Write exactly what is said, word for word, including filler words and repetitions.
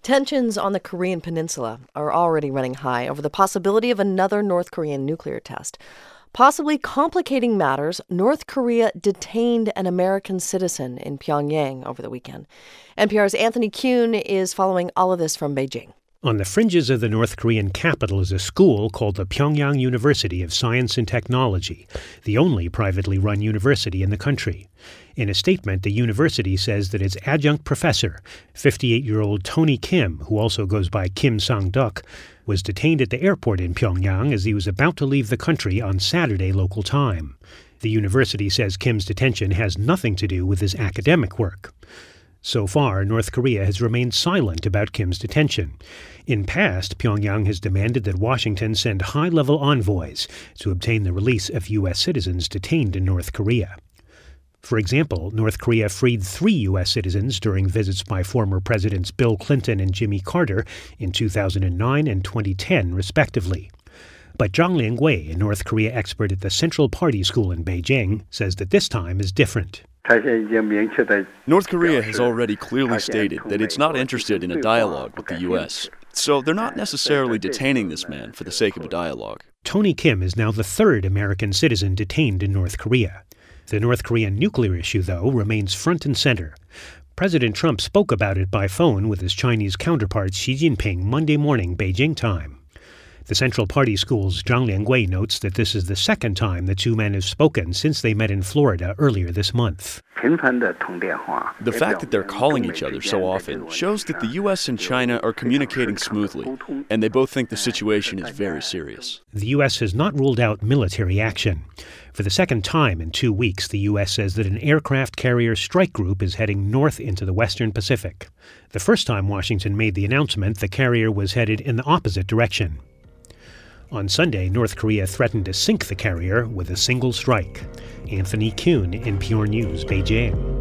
Tensions on the Korean peninsula are already running high over the possibility of another North Korean nuclear test. Possibly complicating matters, North Korea detained an American citizen in Pyongyang over the weekend. N P R's Anthony Kuhn is following all of this from Beijing. On the fringes of the North Korean capital is a school called the Pyongyang University of Science and Technology, the only privately run university in the country. In a statement, the university says that its adjunct professor, fifty-eight-year-old Tony Kim, who also goes by Kim Sang-duk, was detained at the airport in Pyongyang as he was about to leave the country on Saturday local time. The university says Kim's detention has nothing to do with his academic work. So far, North Korea has remained silent about Kim's detention. In past, Pyongyang has demanded that Washington send high-level envoys to obtain the release of U S citizens detained in North Korea. For example, North Korea freed three U S citizens during visits by former Presidents Bill Clinton and Jimmy Carter in two thousand nine and twenty ten, respectively. But Zhang Liangwei, a North Korea expert at the Central Party School in Beijing, says that this time is different. North Korea has already clearly stated that it's not interested in a dialogue with the U S, so they're not necessarily detaining this man for the sake of a dialogue. Tony Kim is now the third American citizen detained in North Korea. The North Korean nuclear issue, though, remains front and center. President Trump spoke about it by phone with his Chinese counterpart Xi Jinping Monday morning, Beijing time. The Central Party School's Zhang Liangwei notes that this is the second time the two men have spoken since they met in Florida earlier this month. The fact that they're calling each other so often shows that the U S and China are communicating smoothly, and they both think the situation is very serious. The U S has not ruled out military action. For the second time in two weeks, the U S says that an aircraft carrier strike group is heading north into the western Pacific. The first time Washington made the announcement, the carrier was headed in the opposite direction. On Sunday, North Korea threatened to sink the carrier with a single strike. Anthony Kuhn, N P R News, Beijing.